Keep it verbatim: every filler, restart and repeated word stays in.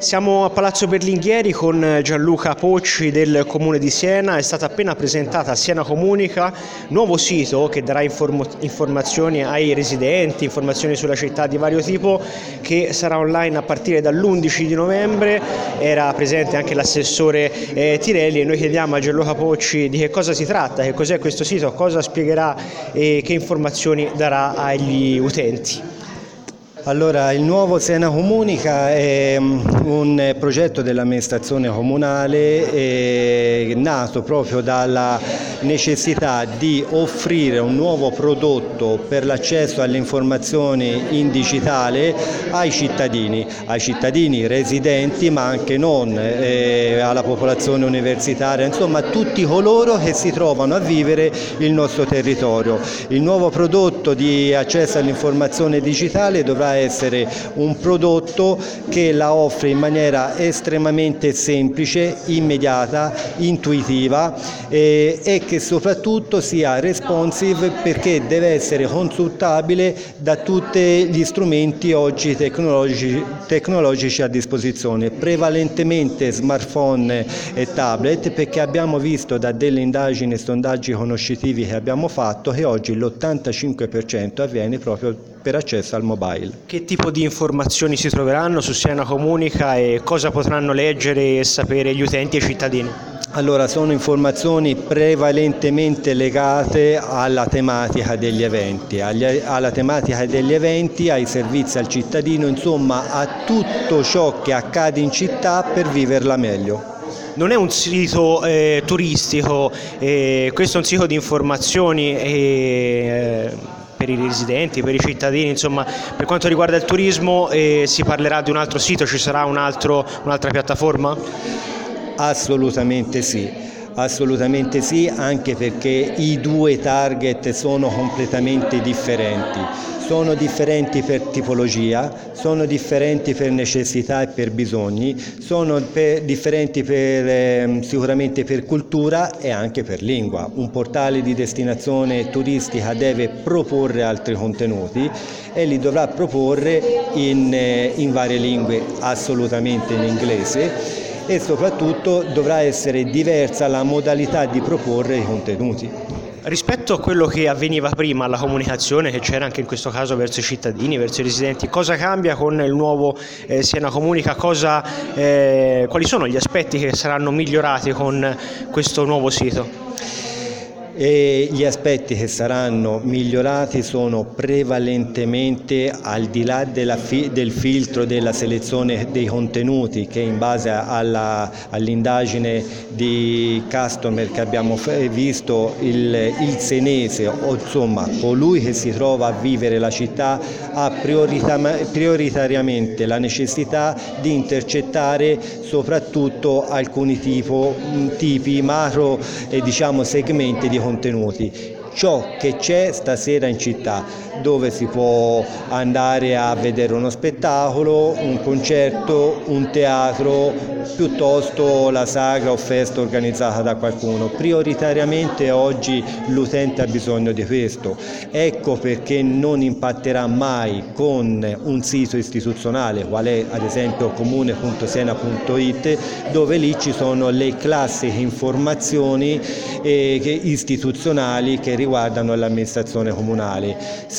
Siamo a Palazzo Berlinghieri con Gianluca Pocci del Comune di Siena. È stata appena presentata Siena Comunica, nuovo sito che darà inform- informazioni ai residenti, informazioni sulla città di vario tipo, che sarà online a partire dall'undici di novembre. Era presente anche l'assessore eh, Tirelli e noi chiediamo a Gianluca Pocci di che cosa si tratta, che cos'è questo sito, cosa spiegherà e che informazioni darà agli utenti. Allora, il nuovo Siena Comunica è un progetto dell'amministrazione comunale eh, nato proprio dalla necessità di offrire un nuovo prodotto per l'accesso alle informazioni in digitale ai cittadini, ai cittadini residenti ma anche non, eh, alla popolazione universitaria, insomma a tutti coloro che si trovano a vivere il nostro territorio. Il nuovo prodotto di accesso all'informazione digitale dovrà essere un prodotto che la offre in maniera estremamente semplice, immediata, intuitiva eh, e che soprattutto sia responsive, perché deve essere consultabile da tutti gli strumenti oggi tecnologici, tecnologici a disposizione, prevalentemente smartphone e tablet, perché abbiamo visto da delle indagini e sondaggi conoscitivi che abbiamo fatto che oggi l'ottantacinque per cento avviene proprio per accesso al mobile. Che tipo di informazioni si troveranno su Siena Comunica e cosa potranno leggere e sapere gli utenti e i cittadini? Allora, sono informazioni prevalentemente legate alla tematica degli eventi, agli, alla tematica degli eventi, ai servizi al cittadino, insomma a tutto ciò che accade in città per viverla meglio. Non è un sito eh, turistico, eh, questo è un sito di informazioni e, eh, per i residenti, per i cittadini, insomma per quanto riguarda il turismo eh, si parlerà di un altro sito, ci sarà un altro, un'altra piattaforma? Assolutamente sì. Assolutamente sì, anche perché i due target sono completamente differenti. Sono differenti per tipologia, sono differenti per necessità e per bisogni, sono per, differenti per, eh, sicuramente per cultura e anche per lingua. Un portale di destinazione turistica deve proporre altri contenuti e li dovrà proporre in, eh, in varie lingue, assolutamente in inglese, e soprattutto dovrà essere diversa la modalità di proporre i contenuti. Rispetto a quello che avveniva prima, alla comunicazione che c'era anche in questo caso verso i cittadini, verso i residenti, cosa cambia con il nuovo eh, Siena Comunica? Cosa, eh, quali sono gli aspetti che saranno migliorati con questo nuovo sito? E gli aspetti che saranno migliorati sono prevalentemente, al di là della fi- del filtro della selezione dei contenuti, che in base alla, all'indagine di customer che abbiamo f- visto, il, il senese o insomma colui che si trova a vivere la città ha priorità- prioritariamente la necessità di intercettare soprattutto alcuni tipo, tipi macro e diciamo segmenti di contenuti. Ciò che c'è stasera in città, dove si può andare a vedere uno spettacolo, un concerto, un teatro, piuttosto la sagra o festa organizzata da qualcuno. Prioritariamente oggi l'utente ha bisogno di questo. Ecco perché non impatterà mai con un sito istituzionale, qual è ad esempio comune punto siena punto it, dove lì ci sono le classiche informazioni eh, istituzionali che riguardano l'amministrazione comunale.